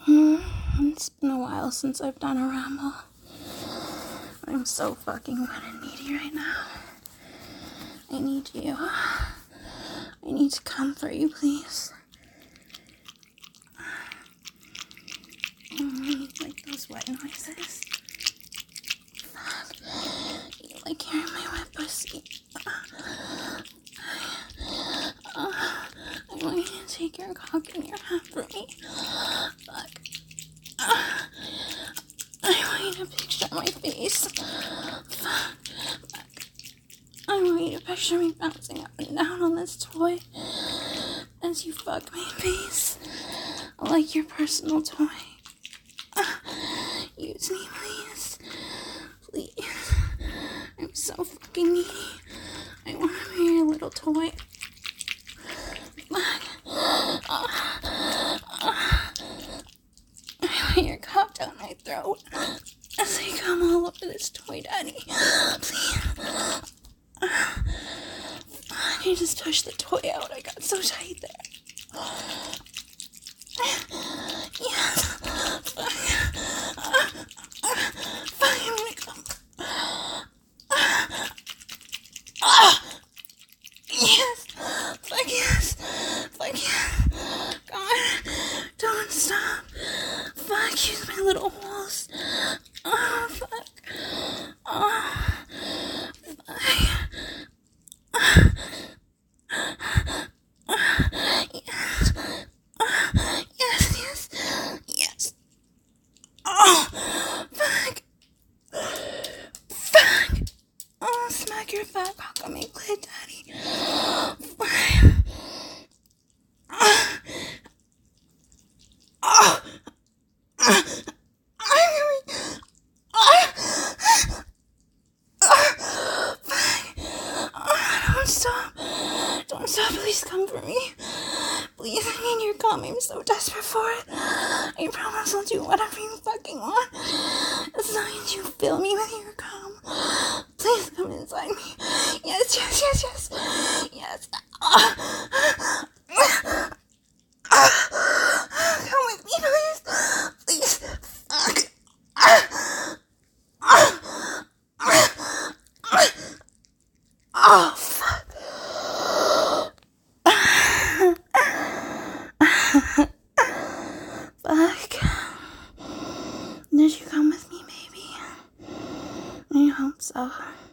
It's been a while since I've done a ramble. I'm so fucking wet and needy right now. I need you. I need to come for you, please. Like those wet noises. Fuck. You like hearing my wet pussy. I want you to take your cock in your hand for me. Fuck. I want you to picture my face. Fuck. I want you to picture me bouncing up and down on this toy as you fuck my face like your personal toy. Use me, please. Please. I'm so fucking needy. I want to be your little toy. I want your cock down my throat as I come all over this toy, Daddy. Please. I just touched the toy out. I got so tight there. Yes. Fuck, I'm gonna come. Yes. Fuck yes. Fuck yes. God, don't stop. Fuck, use my little holes. Oh, fuck. Oh, fuck. Yes. Yes, yes, yes. Oh, fuck. Fuck. Oh, smack your fat cock on my clit, Daddy. Fuck. Oh. Don't stop. Don't stop. Please come for me. Please, I need your cum. I'm so desperate for it. I promise I'll do whatever you fucking want. As long as you fill me with your cum. Please come inside me. Yes, yes, yes, yes. Yes. Come with me, please. Please. Fuck. Oh, fuck. Fuck. Did you come with me, baby? I hope so.